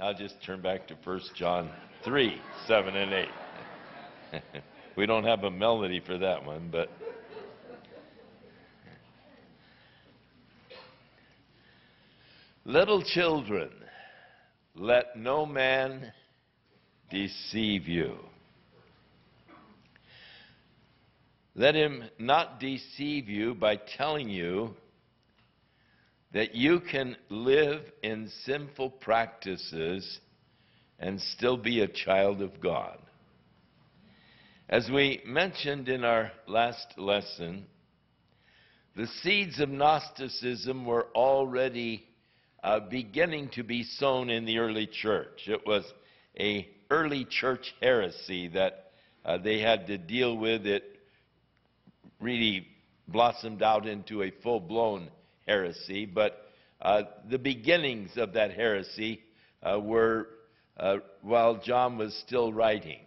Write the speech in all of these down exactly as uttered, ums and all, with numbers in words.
I'll just turn back to First John three, seven and eight. We don't have a melody for that one, but little children, let no man deceive you. Let him not deceive you by telling you that you can live in sinful practices and still be a child of God. As we mentioned in our last lesson, the seeds of Gnosticism were already uh, beginning to be sown in the early church. It was an early church heresy that uh, they had to deal with. It really blossomed out into a full-blown heresy, but uh, the beginnings of that heresy uh, were uh, while John was still writing.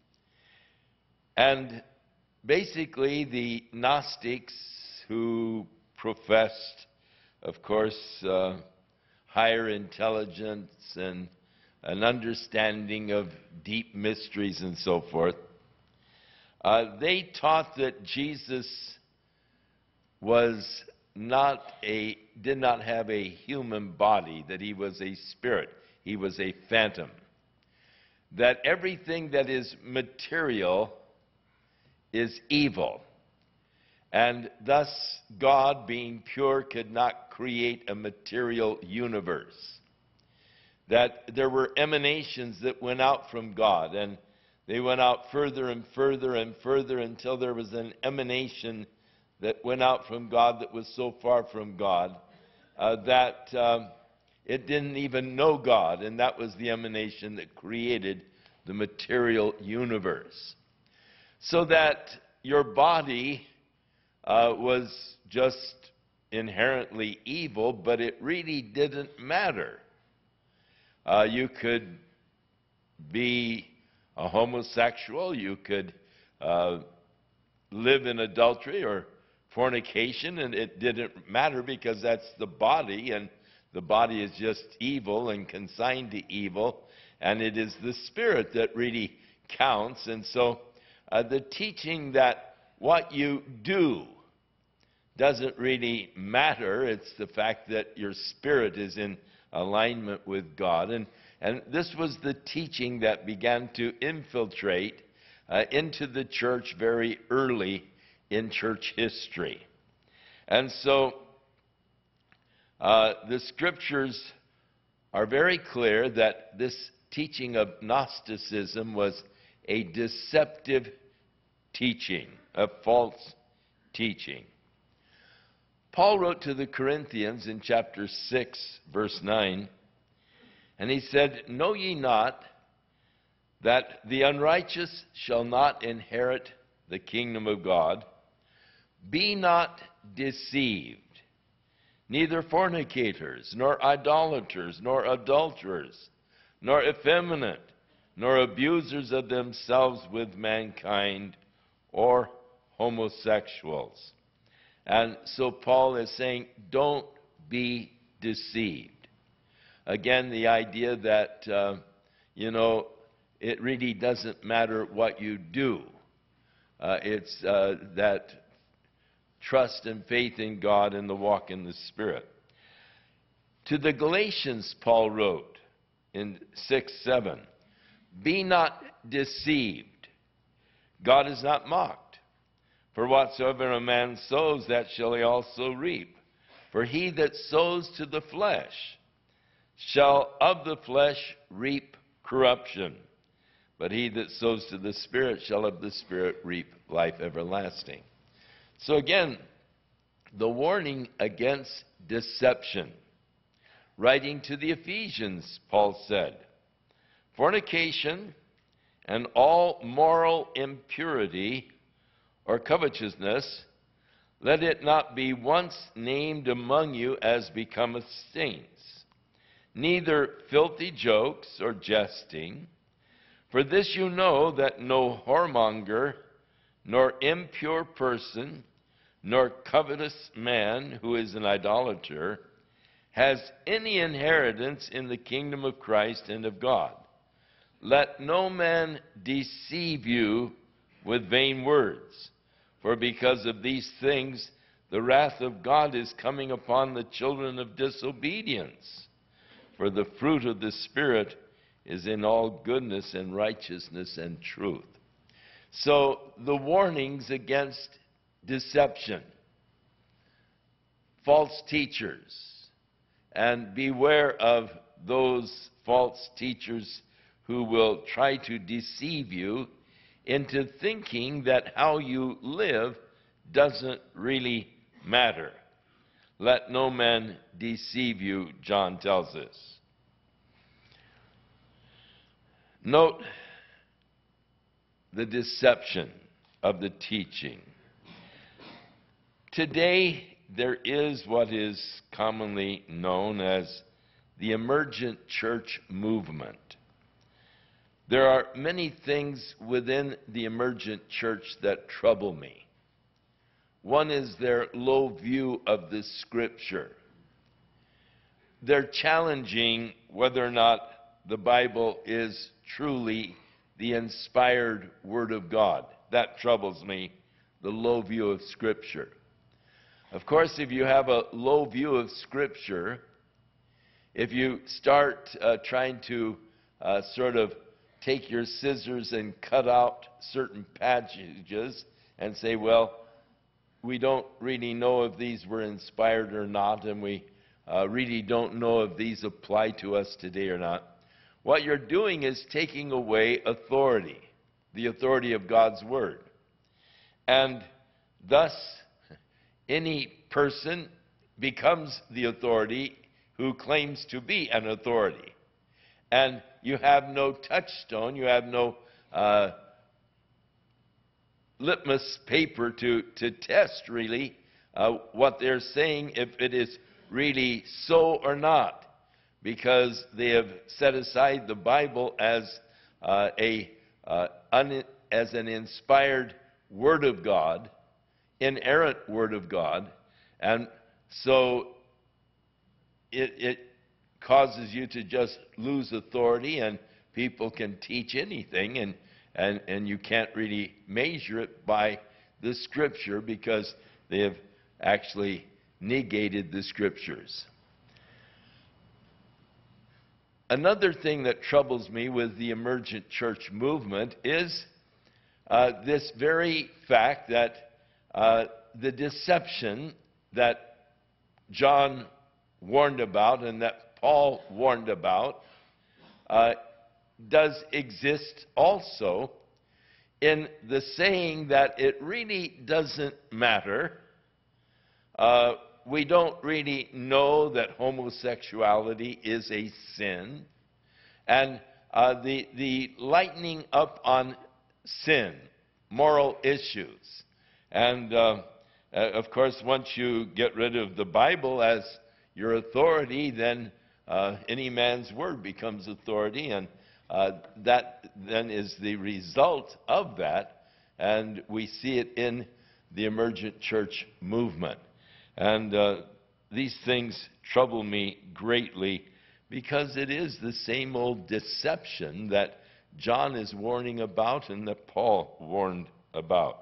And basically the Gnostics, who professed, of course, uh, higher intelligence and an understanding of deep mysteries and so forth, uh, they taught that Jesus was not a, did not have a human body, that he was a spirit, he was a phantom, that everything that is material is evil, and thus God, being pure, could not create a material universe, that there were emanations that went out from God, and they went out further and further and further until there was an emanation that went out from God that was so far from God uh, that um, it didn't even know God, and that was the emanation that created the material universe. So that your body uh, was just inherently evil, but it really didn't matter. Uh, you could be a homosexual, you could uh, live in adultery or fornication, and it didn't matter because that's the body, and the body is just evil and consigned to evil, and it is the spirit that really counts. And so uh, the teaching that what you do doesn't really matter, it's the fact that your spirit is in alignment with God. And, and this was the teaching that began to infiltrate uh, into the church very early in church history. And so uh, the scriptures are very clear that this teaching of Gnosticism was a deceptive teaching, a false teaching. Paul wrote to the Corinthians in chapter six, verse nine, and he said, "Know ye not that the unrighteous shall not inherit the kingdom of God? Be not deceived. Neither fornicators, nor idolaters, nor adulterers, nor effeminate, nor abusers of themselves with mankind, or homosexuals." And so Paul is saying, don't be deceived. Again, the idea that, uh, you know, it really doesn't matter what you do. Uh, it's uh, that trust and faith in God and the walk in the Spirit. To the Galatians, Paul wrote in six seven, "Be not deceived. God is not mocked. For whatsoever a man sows, that shall he also reap. For he that sows to the flesh shall of the flesh reap corruption. But he that sows to the Spirit shall of the Spirit reap life everlasting." So again, the warning against deception. Writing to the Ephesians, Paul said, "Fornication and all moral impurity or covetousness, let it not be once named among you as becometh saints, neither filthy jokes or jesting. For this you know, that no whoremonger, nor impure person, nor covetous man who is an idolater, has any inheritance in the kingdom of Christ and of God. Let no man deceive you with vain words, for because of these things the wrath of God is coming upon the children of disobedience. For the fruit of the Spirit is in all goodness and righteousness and truth. So the warnings against deception, false teachers, and beware of those false teachers who will try to deceive you into thinking that how you live doesn't really matter. Let no man deceive you, John tells us. Note the deception of the teaching. Today, there is what is commonly known as the emergent church movement. There are many things within the emergent church that trouble me. One is their low view of the Scripture. They're challenging whether or not the Bible is truly the inspired Word of God. That troubles me, the low view of Scripture. Of course, if you have a low view of Scripture, if you start uh, trying to uh, sort of take your scissors and cut out certain passages and say, well, we don't really know if these were inspired or not, and we uh, really don't know if these apply to us today or not. What you're doing is taking away authority, the authority of God's Word. And thus, any person becomes the authority who claims to be an authority. And you have no touchstone, you have no uh, litmus paper to, to test, really, uh, what they're saying, if it is really so or not, because they have set aside the Bible as uh, a uh, un, as an inspired Word of God, inerrant Word of God, and so it, it causes you to just lose authority, and people can teach anything, and, and, and you can't really measure it by the Scripture because they have actually negated the Scriptures. Another thing that troubles me with the emergent church movement is uh, this very fact that uh, the deception that John warned about and that Paul warned about uh, does exist also in the saying that it really doesn't matter. Uh, we don't really know that homosexuality is a sin. And uh, the, the lightening up on sin, moral issues. And uh, uh, of course, once you get rid of the Bible as your authority, then uh, any man's word becomes authority, and uh, that then is the result of that, and we see it in the emergent church movement. And uh, these things trouble me greatly because it is the same old deception that John is warning about and that Paul warned about.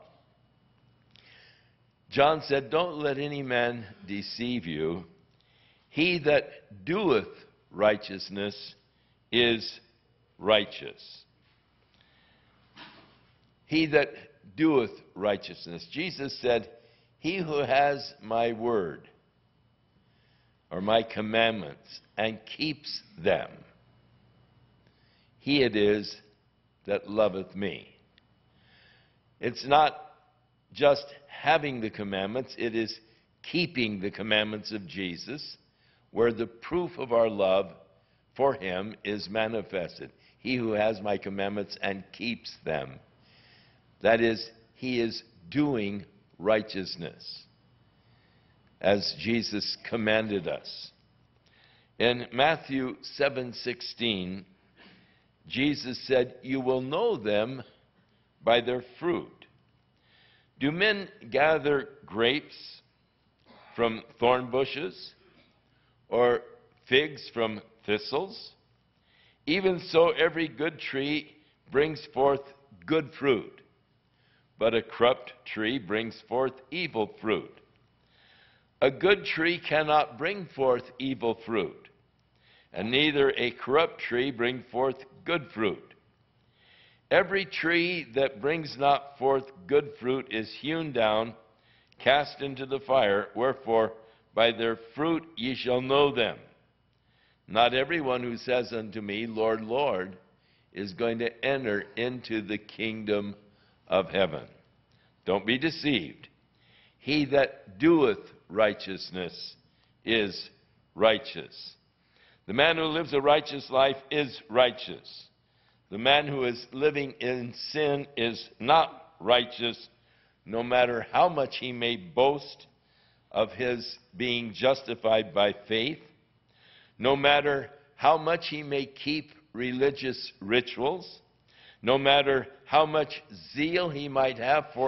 John said, "Don't let any man deceive you. He that doeth righteousness is righteous." He that doeth righteousness. Jesus said, "He who has my word," or my commandments, "and keeps them, he it is that loveth me." It's not just having the commandments, it is keeping the commandments of Jesus, where the proof of our love for him is manifested. He who has my commandments and keeps them. That is, he is doing righteousness, as Jesus commanded us. In Matthew seven sixteen, Jesus said, "You will know them by their fruit. Do men gather grapes from thorn bushes, or figs from thistles? Even so, every good tree brings forth good fruit, but a corrupt tree brings forth evil fruit. A good tree cannot bring forth evil fruit, and neither a corrupt tree bring forth good fruit. Every tree that brings not forth good fruit is hewn down, cast into the fire. Wherefore, by their fruit ye shall know them. Not everyone who says unto me, Lord, Lord, is going to enter into the kingdom of heaven. Don't be deceived. He that doeth righteousness is righteous. The man who lives a righteous life is righteous. The man who is living in sin is not righteous, no matter how much he may boast of his being justified by faith, no matter how much he may keep religious rituals, no matter how much zeal he might have for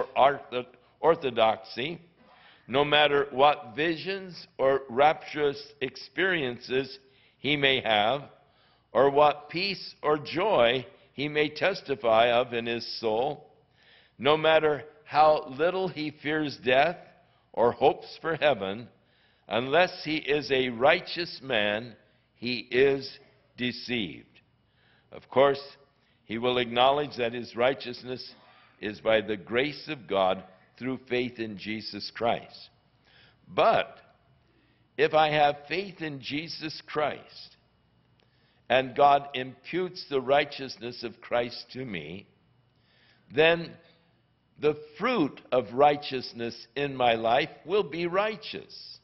orthodoxy, no matter what visions or rapturous experiences he may have, or what peace or joy he may testify of in his soul, no matter how little he fears death or hopes for heaven, unless he is a righteous man, he is deceived. Of course, he will acknowledge that his righteousness is by the grace of God through faith in Jesus Christ. But if I have faith in Jesus Christ, and God imputes the righteousness of Christ to me, then the fruit of righteousness in my life will be righteous.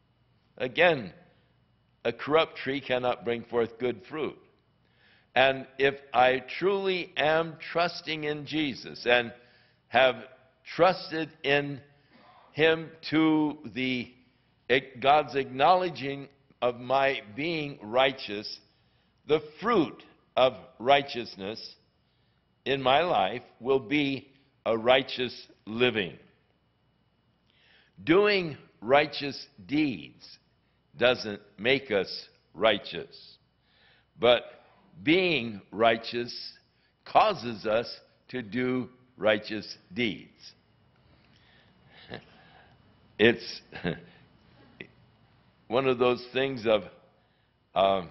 Again, a corrupt tree cannot bring forth good fruit. And if I truly am trusting in Jesus and have trusted in him to the God's acknowledging of my being righteous, the fruit of righteousness in my life will be a righteous living. Doing righteous deeds doesn't make us righteous, but being righteous causes us to do righteous deeds. It's one of those things of uh,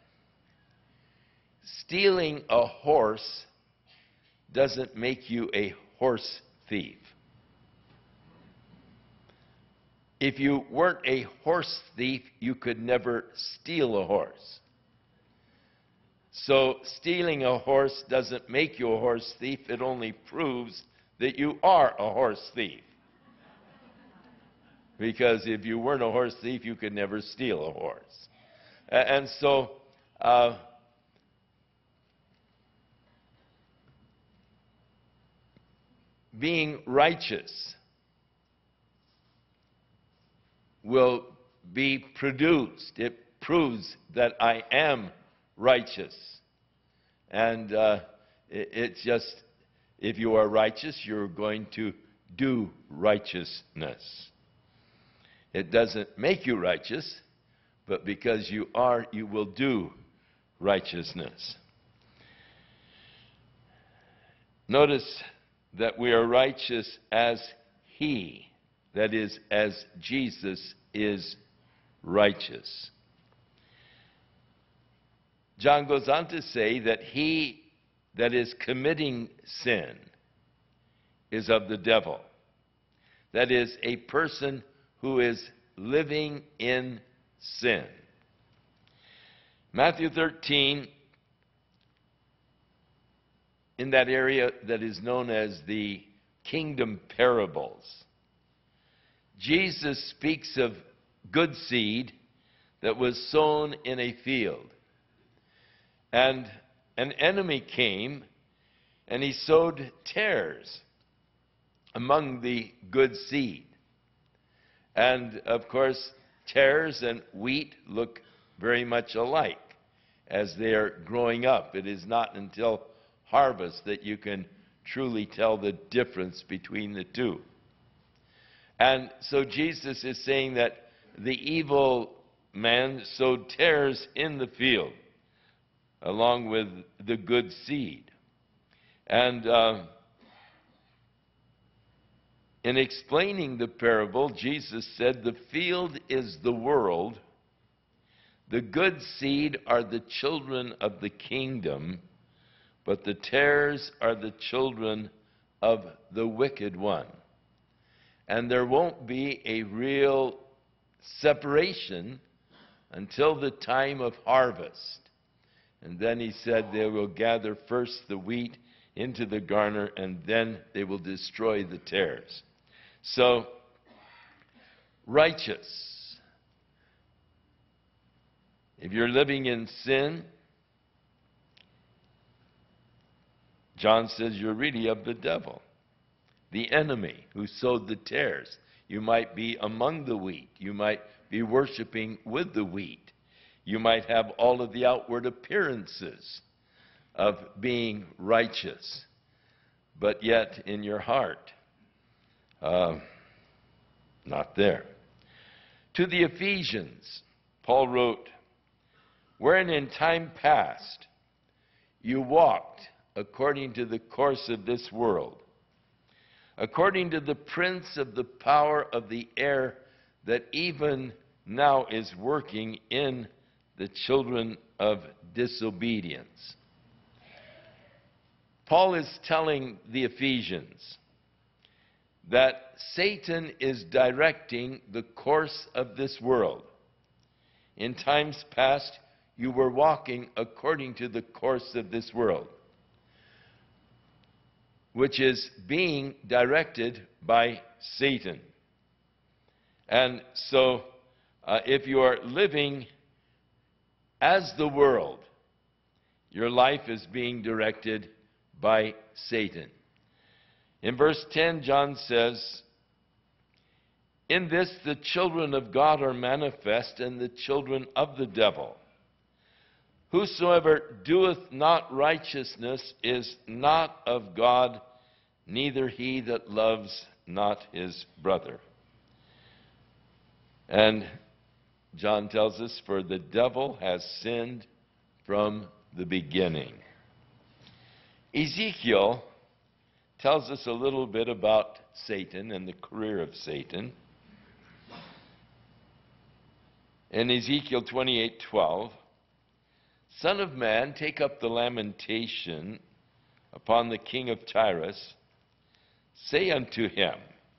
stealing a horse doesn't make you a horse thief. If you weren't a horse thief, you could never steal a horse. So stealing a horse doesn't make you a horse thief. It only proves that you are a horse thief. Because if you weren't a horse thief, you could never steal a horse. And so uh, being righteous will be produced. It proves that I am righteous. And uh, it, it's just, if you are righteous, you're going to do righteousness. It doesn't make you righteous, but because you are, you will do righteousness. Notice that we are righteous as he, that is, as Jesus is righteous. John goes on to say that he that is committing sin is of the devil. That is, a person who is living in sin. Matthew thirteen, in that area that is known as the kingdom parables, Jesus speaks of good seed that was sown in a field. And an enemy came, and he sowed tares among the good seed. And, of course, tares and wheat look very much alike as they are growing up. It is not until harvest that you can truly tell the difference between the two. And so Jesus is saying that the evil man sowed tares in the field, along with the good seed. And uh, in explaining the parable, Jesus said, the field is the world, the good seed are the children of the kingdom, but the tares are the children of the wicked one. And there won't be a real separation until the time of harvest. And then he said they will gather first the wheat into the garner, and then they will destroy the tares. So, righteous. If you're living in sin, John says you're really of the devil, the enemy who sowed the tares. You might be among the wheat. You might be worshiping with the wheat. You might have all of the outward appearances of being righteous, but yet in your heart, uh, not there. To the Ephesians, Paul wrote, wherein in time past you walked according to the course of this world, according to the prince of the power of the air that even now is working in the children of disobedience. Paul is telling the Ephesians that Satan is directing the course of this world. In times past, you were walking according to the course of this world, which is being directed by Satan. And so, uh, if you are living as the world, your life is being directed by Satan. In verse ten, John says, in this the children of God are manifest, and the children of the devil. Whosoever doeth not righteousness is not of God, neither he that loves not his brother. And John tells us, for the devil has sinned from the beginning. Ezekiel tells us a little bit about Satan and the career of Satan. In Ezekiel twenty-eight twelve, Son of man, take up the lamentation upon the king of Tyrus. Say unto him,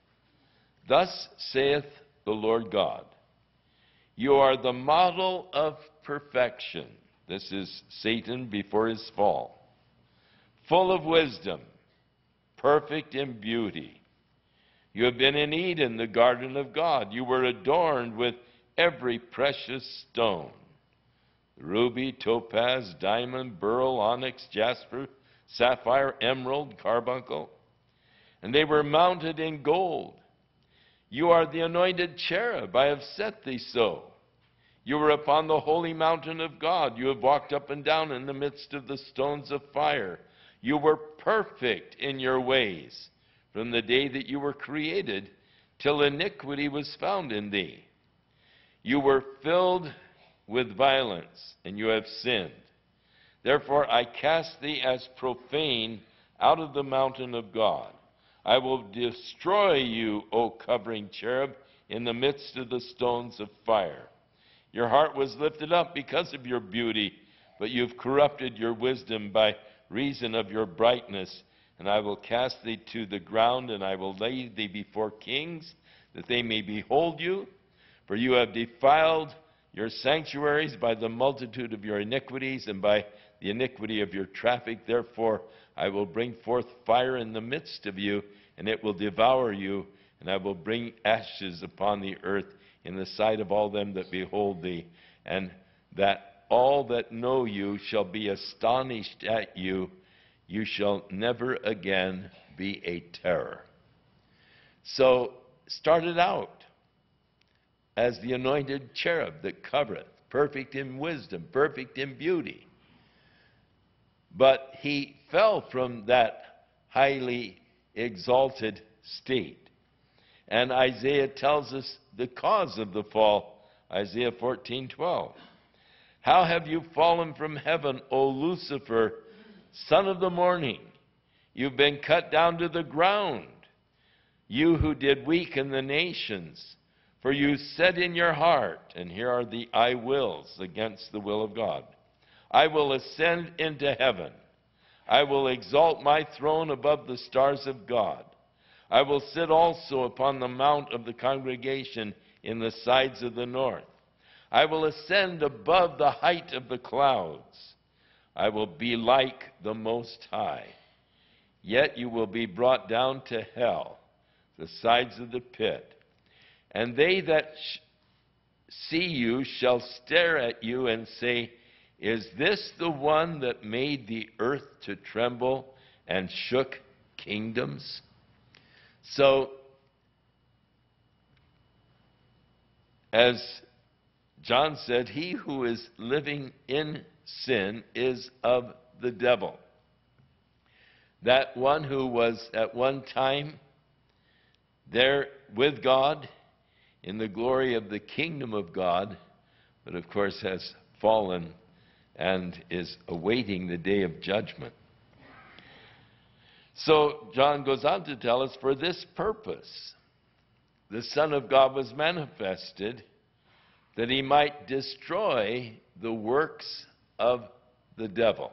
thus saith the Lord God, you are the model of perfection. This is Satan before his fall. Full of wisdom, perfect in beauty. You have been in Eden, the garden of God. You were adorned with every precious stone. Ruby, topaz, diamond, beryl, onyx, jasper, sapphire, emerald, carbuncle. And they were mounted in gold. You are the anointed cherub. I have set thee so. You were upon the holy mountain of God. You have walked up and down in the midst of the stones of fire. You were perfect in your ways from the day that you were created till iniquity was found in thee. You were filled with violence, and you have sinned. Therefore I cast thee as profane out of the mountain of God. I will destroy you, O covering cherub, in the midst of the stones of fire. Your heart was lifted up because of your beauty, but you've corrupted your wisdom by reason of your brightness. And I will cast thee to the ground, and I will lay thee before kings, that they may behold you. For you have defiled your sanctuaries by the multitude of your iniquities, and by the iniquity of your traffic. Therefore I will bring forth fire in the midst of you, and it will devour you, and I will bring ashes upon the earth in the sight of all them that behold thee, and that all that know you shall be astonished at you. You shall never again be a terror. So, started out as the anointed cherub that covereth, perfect in wisdom, perfect in beauty. But he fell from that highly exalted state. And Isaiah tells us the cause of the fall Isaiah fourteen twelve. How have you fallen from heaven, O Lucifer, son of the morning? You've been cut down to the ground, you who did weaken the nations. For you said in your heart, and here are the I wills against the will of God, I will ascend into heaven. I will exalt my throne above the stars of God. I will sit also upon the mount of the congregation in the sides of the north. I will ascend above the height of the clouds. I will be like the Most High. Yet you will be brought down to hell, the sides of the pit. And they that sh- see you shall stare at you and say, is this the one that made the earth to tremble and shook kingdoms? So, as John said, he who is living in sin is of the devil. That one who was at one time there with God, in the glory of the kingdom of God, but of course has fallen and is awaiting the day of judgment. So John goes on to tell us, for this purpose the Son of God was manifested, that he might destroy the works of the devil.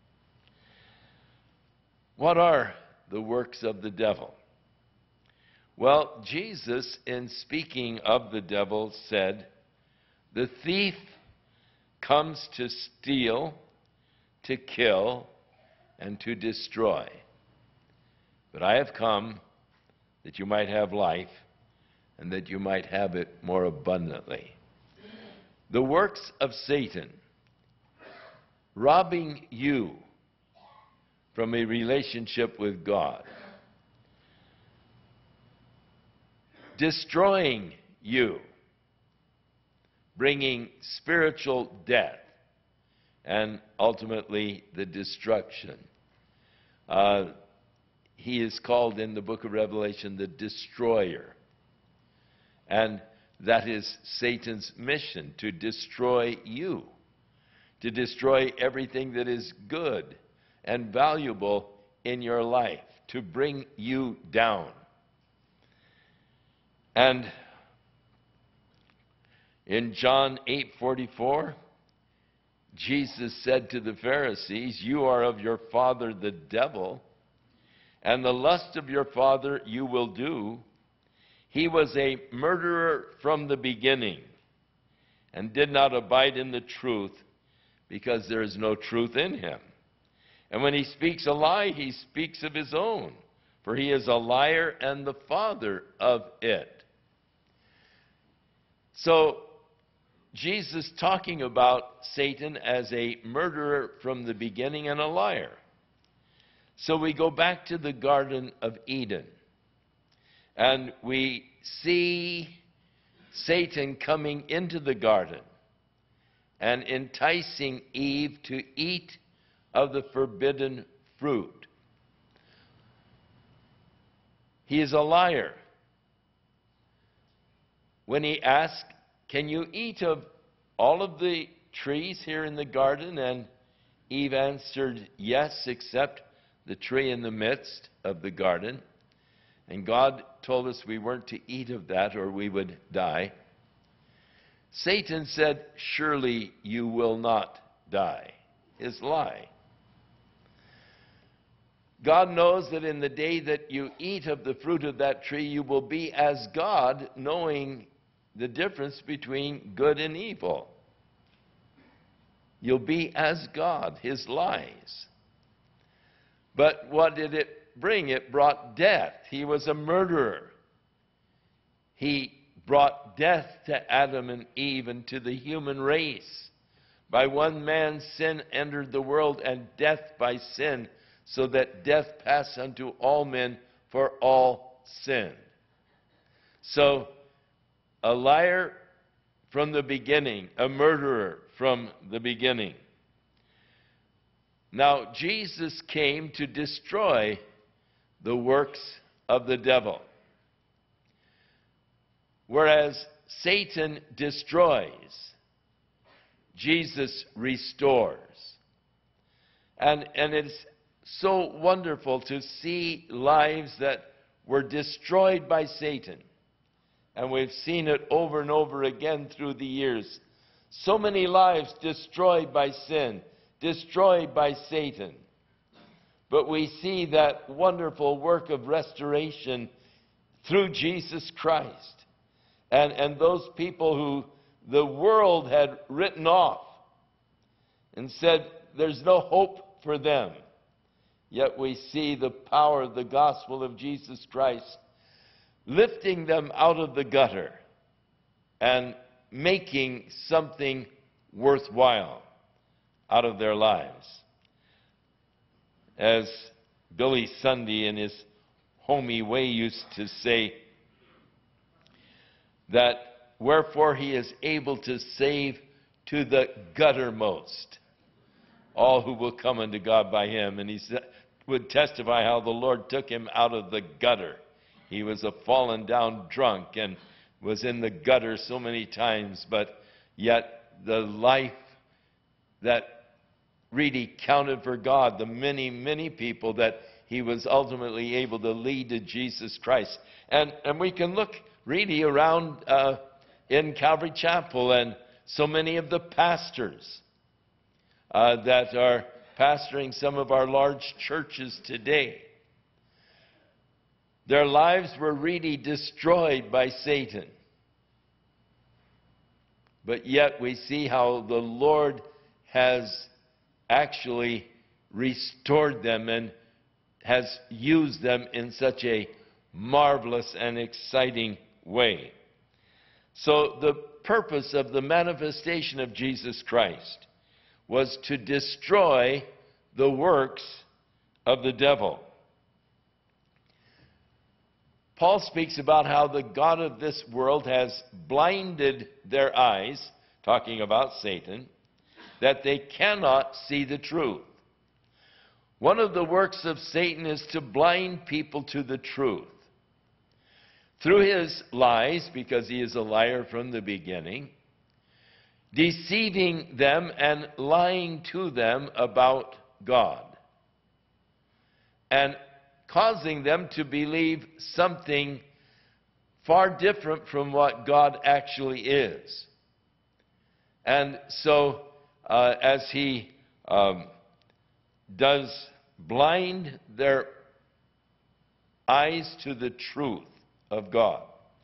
What are the works of the devil? Well, Jesus, in speaking of the devil, said, the thief comes to steal, to kill, and to destroy. But I have come that you might have life, and that you might have it more abundantly. The works of Satan, robbing you from a relationship with God, destroying you, bringing spiritual death, and ultimately the destruction. Uh, he is called in the book of Revelation the destroyer. And that is Satan's mission, to destroy you, to destroy everything that is good and valuable in your life, to bring you down. And in John eight forty-four, Jesus said to the Pharisees, you are of your father the devil, and the lust of your father you will do. He was a murderer from the beginning, and did not abide in the truth, because there is no truth in him. And when he speaks a lie, he speaks of his own, for he is a liar and the father of it. So, Jesus talking about Satan as a murderer from the beginning and a liar. So we go back to the Garden of Eden, and we see Satan coming into the garden and enticing Eve to eat of the forbidden fruit. He is a liar. When he asked, can you eat of all of the trees here in the garden? And Eve answered, yes, except the tree in the midst of the garden. And God told us we weren't to eat of that or we would die. Satan said, surely you will not die. His lie. God knows that in the day that you eat of the fruit of that tree, you will be as God, knowing the difference between good and evil. You'll be as God, his lies. But what did it bring? It brought death. He was a murderer. He brought death to Adam and Eve and to the human race. By one man's sin entered the world, and death by sin, so that death passed unto all men, for all sinned. So, a liar from the beginning, a murderer from the beginning. Now, Jesus came to destroy the works of the devil. Whereas Satan destroys, Jesus restores. And, and it's so wonderful to see lives that were destroyed by Satan. And we've seen it over and over again through the years. So many lives destroyed by sin, destroyed by Satan. But we see that wonderful work of restoration through Jesus Christ. And, and those people who the world had written off and said there's no hope for them. Yet we see the power of the gospel of Jesus Christ lifting them out of the gutter and making something worthwhile out of their lives. As Billy Sunday in his homey way used to say, that wherefore he is able to save to the guttermost all who will come unto God by him. And he would testify how the Lord took him out of the gutter. He was a fallen down drunk and was in the gutter so many times, but yet the life that really counted for God, the many, many people that he was ultimately able to lead to Jesus Christ. And, and we can look really around uh, in Calvary Chapel and so many of the pastors uh, that are pastoring some of our large churches today. Their lives were really destroyed by Satan. But yet we see how the Lord has actually restored them and has used them in such a marvelous and exciting way. So the purpose of the manifestation of Jesus Christ was to destroy the works of the devil. Paul speaks about how the god of this world has blinded their eyes, talking about Satan, that they cannot see the truth. One of the works of Satan is to blind people to the truth. Through his lies, because he is a liar from the beginning, deceiving them and lying to them about God, and causing them to believe something far different from what God actually is. And so, uh, as he um, does blind their eyes to the truth of God,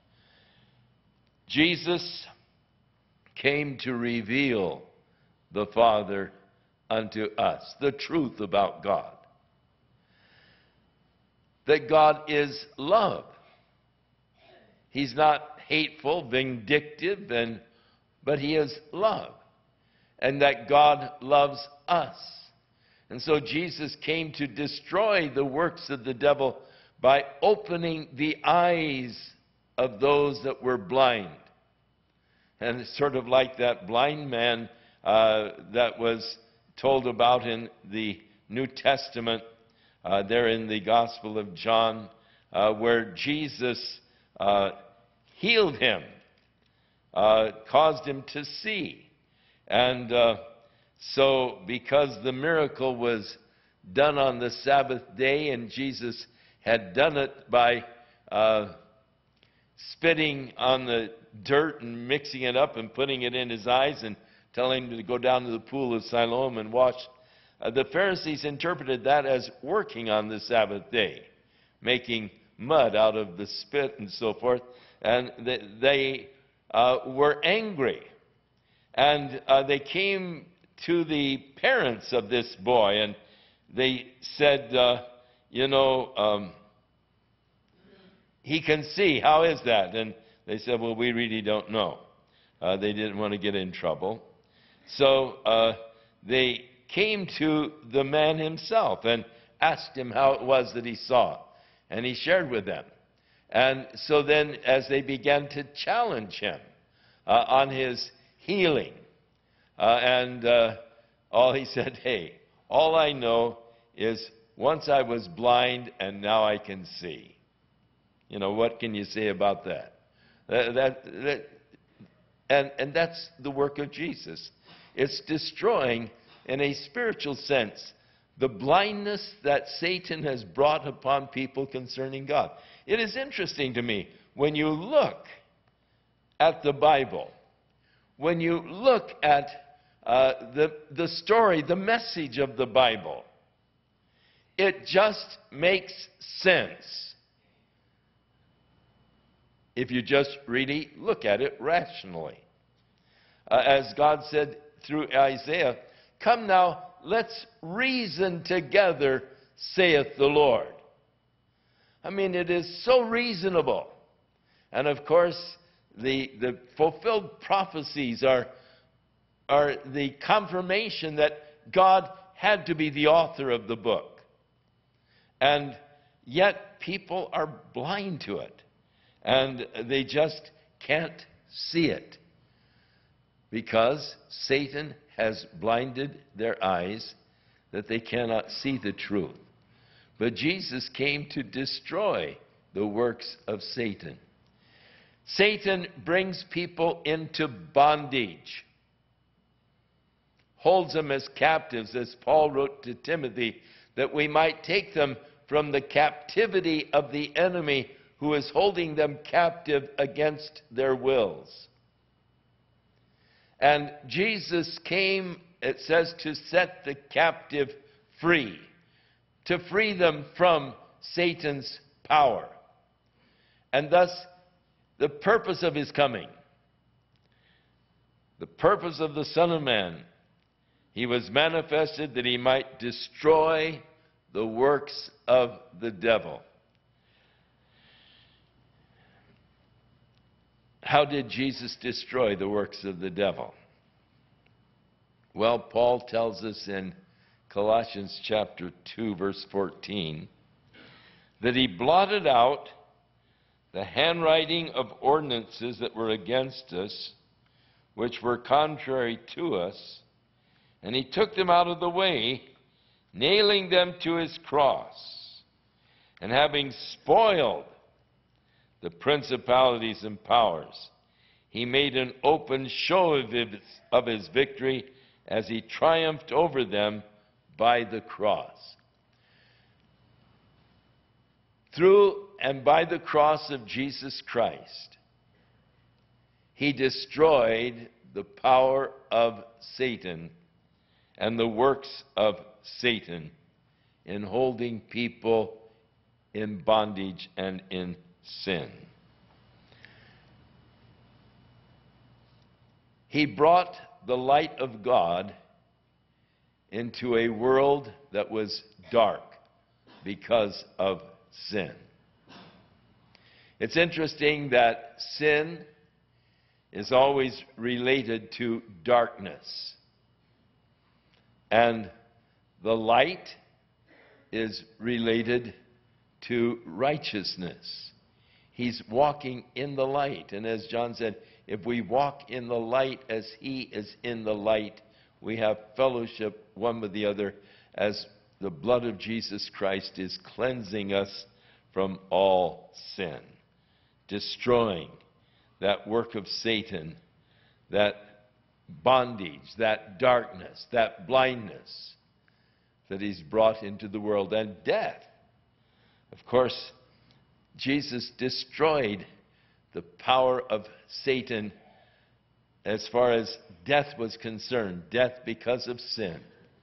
Jesus came to reveal the Father unto us, the truth about God. That God is love. He's not hateful, vindictive, and, but he is love. And that God loves us. And so Jesus came to destroy the works of the devil by opening the eyes of those that were blind. And it's sort of like that blind man uh, that was told about in the New Testament, Uh, there in the Gospel of John, uh, where Jesus uh, healed him, uh, caused him to see. And uh, so because the miracle was done on the Sabbath day, and Jesus had done it by uh, spitting on the dirt and mixing it up and putting it in his eyes and telling him to go down to the pool of Siloam and wash. Uh, the Pharisees interpreted that as working on the Sabbath day, making mud out of the spit and so forth. And they, they uh, were angry. And uh, they came to the parents of this boy and they said, uh, you know, um, he can see. How is that? And they said, well, we really don't know. Uh, they didn't want to get in trouble. So uh, they came to the man himself and asked him how it was that he saw. And he shared with them. And so then as they began to challenge him uh, on his healing, uh, and uh, all he said, hey, all I know is once I was blind and now I can see. You know, what can you say about that? That, that, that And, and that's the work of Jesus. It's destroying, in a spiritual sense, the blindness that Satan has brought upon people concerning God. It is interesting to me, when you look at the Bible, when you look at uh, the, the story, the message of the Bible, it just makes sense if you just really look at it rationally. Uh, as God said through Isaiah, "Come now, let's reason together, saith the Lord." I mean, it is so reasonable. And of course, the, the fulfilled prophecies are, are the confirmation that God had to be the author of the book. And yet people are blind to it. And they just can't see it, because Satan has blinded their eyes that they cannot see the truth. But Jesus came to destroy the works of Satan. Satan brings people into bondage, holds them as captives, as Paul wrote to Timothy, that we might take them from the captivity of the enemy who is holding them captive against their wills. And Jesus came, it says, to set the captive free, to free them from Satan's power. And thus, the purpose of his coming, the purpose of the Son of Man, he was manifested that he might destroy the works of the devil. How did Jesus destroy the works of the devil? Well, Paul tells us in Colossians chapter two, verse fourteen, that he blotted out the handwriting of ordinances that were against us, which were contrary to us, and he took them out of the way, nailing them to his cross, and having spoiled the principalities and powers, he made an open show of his, of his victory as he triumphed over them by the cross. Through and by the cross of Jesus Christ, he destroyed the power of Satan and the works of Satan in holding people in bondage and in sin. He brought the light of God into a world that was dark because of sin. It's interesting that sin is always related to darkness, and the light is related to righteousness. He's walking in the light. And as John said, if we walk in the light as he is in the light, we have fellowship one with the other, as the blood of Jesus Christ is cleansing us from all sin, destroying that work of Satan, that bondage, that darkness, that blindness that he's brought into the world, and death. Of course, Jesus destroyed the power of Satan as far as death was concerned, death because of sin,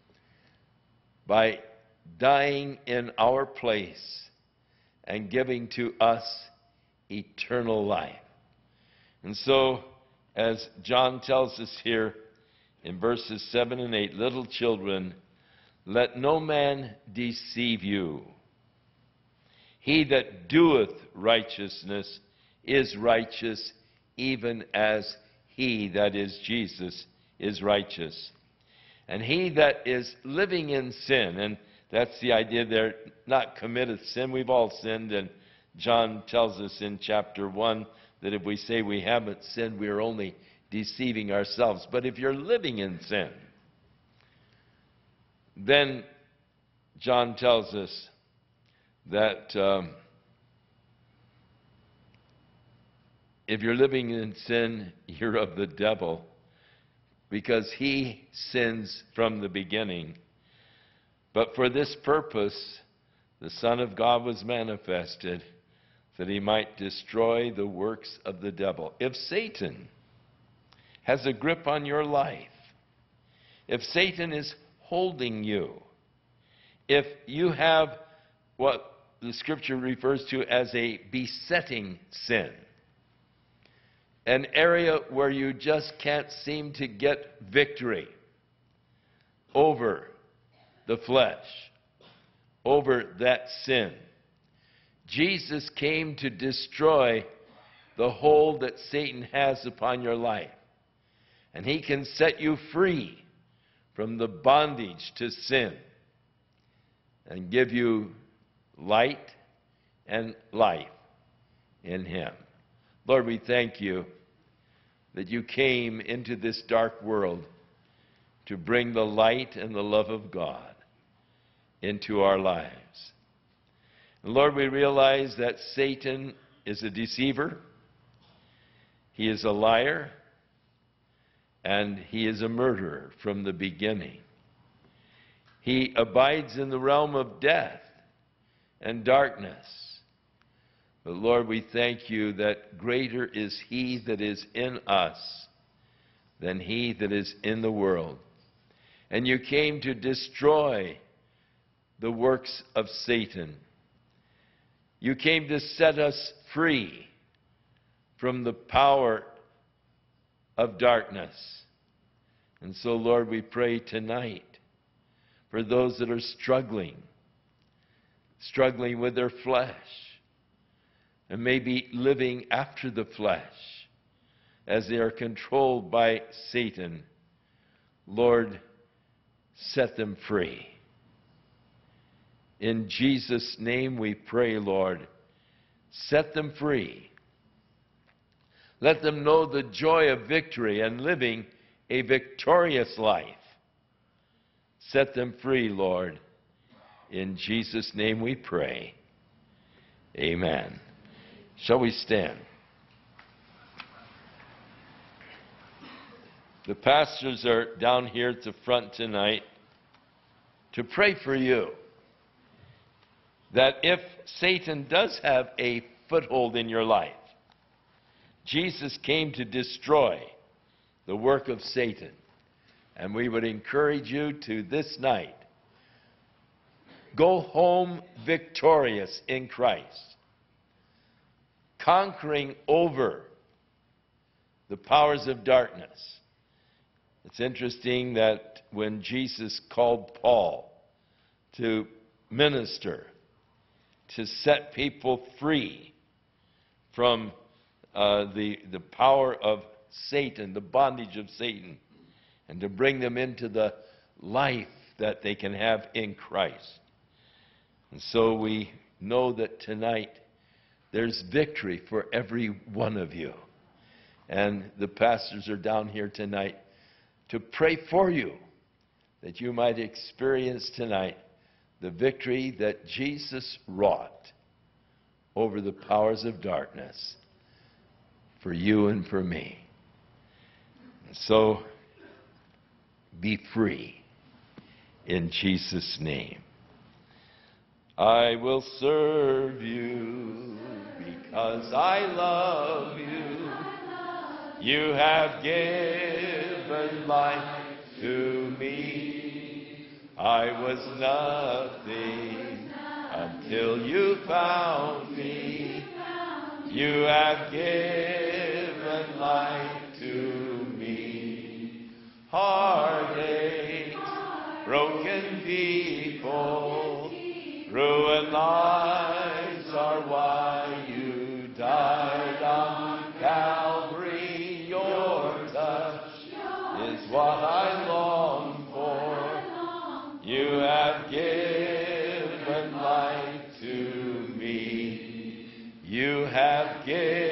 by dying in our place and giving to us eternal life. And so, as John tells us here in verses seven and eight, little children, let no man deceive you. He that doeth righteousness is righteous, even as he, that is Jesus, is righteous. And he that is living in sin, and that's the idea there, not committeth sin. We've all sinned, and John tells us in chapter one that if we say we haven't sinned, we are only deceiving ourselves. But if you're living in sin, then John tells us that um, if you're living in sin, you're of the devil, because he sins from the beginning. But for this purpose, the Son of God was manifested, that he might destroy the works of the devil. If Satan has a grip on your life, if Satan is holding you, if you have what the Scripture refers to as a besetting sin, an area where you just can't seem to get victory over the flesh, over that sin, Jesus came to destroy the hold that Satan has upon your life. And he can set you free from the bondage to sin and give you light and life in him. Lord, we thank you that you came into this dark world to bring the light and the love of God into our lives. And Lord, we realize that Satan is a deceiver, he is a liar, and he is a murderer from the beginning. He abides in the realm of death and darkness. But Lord, we thank you that greater is he that is in us than he that is in the world. And you came to destroy the works of Satan. You came to set us free from the power of darkness. And so, Lord, we pray tonight for those that are struggling, struggling with their flesh, and maybe living after the flesh as they are controlled by Satan. Lord, set them free. In Jesus' name we pray, Lord, set them free. Let them know the joy of victory and living a victorious life. Set them free, Lord. In Jesus' name we pray. Amen. Shall we stand? The pastors are down here at the front tonight to pray for you, that if Satan does have a foothold in your life, Jesus came to destroy the work of Satan. And we would encourage you to this night, go home victorious in Christ, conquering over the powers of darkness. It's interesting that when Jesus called Paul to minister, to set people free from uh, the, the power of Satan, the bondage of Satan, and to bring them into the life that they can have in Christ. And so we know that tonight there's victory for every one of you. And the pastors are down here tonight to pray for you, that you might experience tonight the victory that Jesus wrought over the powers of darkness for you and for me. And so, be free in Jesus' name. I will serve you because I love you. You have given life to me. I was nothing until you found me. You have given life to me. Heartache, broken people, ruined lives are why you died on Calvary. Your touch is what I long for. You have given life to me. You have given